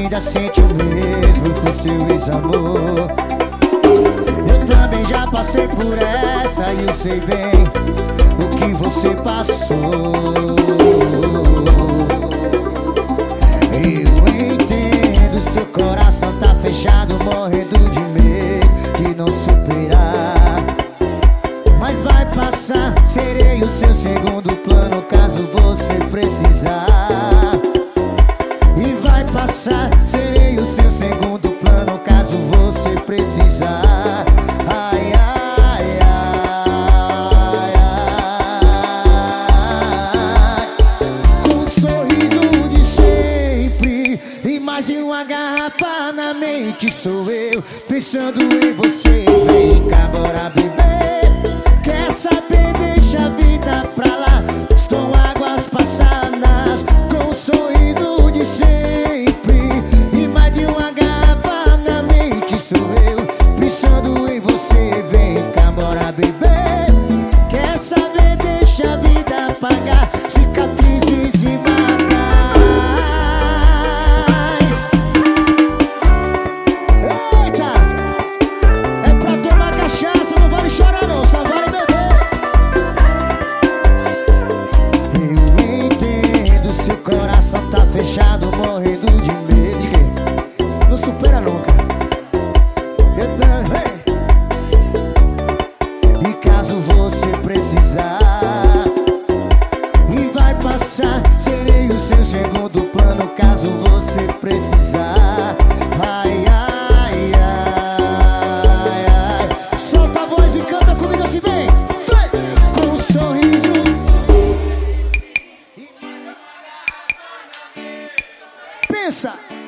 ainda sente o mesmo por seu ex-amor. Eu também já passei por essa e eu sei bem o que você passou. Eu entendo, seu coração tá fechado, morrendo de medo de não superar. Mas vai passar, serei o seu segundo plano caso você precisar. E vai passar, serei o seu segundo plano caso você precisar. Ai, ai, ai, ai. Com um sorriso de sempre e mais de uma garrafa na mente, sou eu pensando em você. Vem cá, bora beber. Quer saber, deixa a vida pra lá. São águas passadas. Com um sorriso de sempre e mais de uma garrafa na mente, sou eu pensando em você. Vem cá, bora beber. Quer saber, deixa a vida apagar cicatrizes e marcas. Eita! É pra tomar cachaça, não vale chorar não, só vale beber. Eu entendo, seu coração tá fechado, morrendo de medo. De quê? Não supera nunca. Eu também. E caso você precisar, e vai passar, serei o seu segundo plano caso você precisar. Ai, ai, ai, ai. Solta a voz e canta comigo assim, vem. Com um sorriso. Pensa.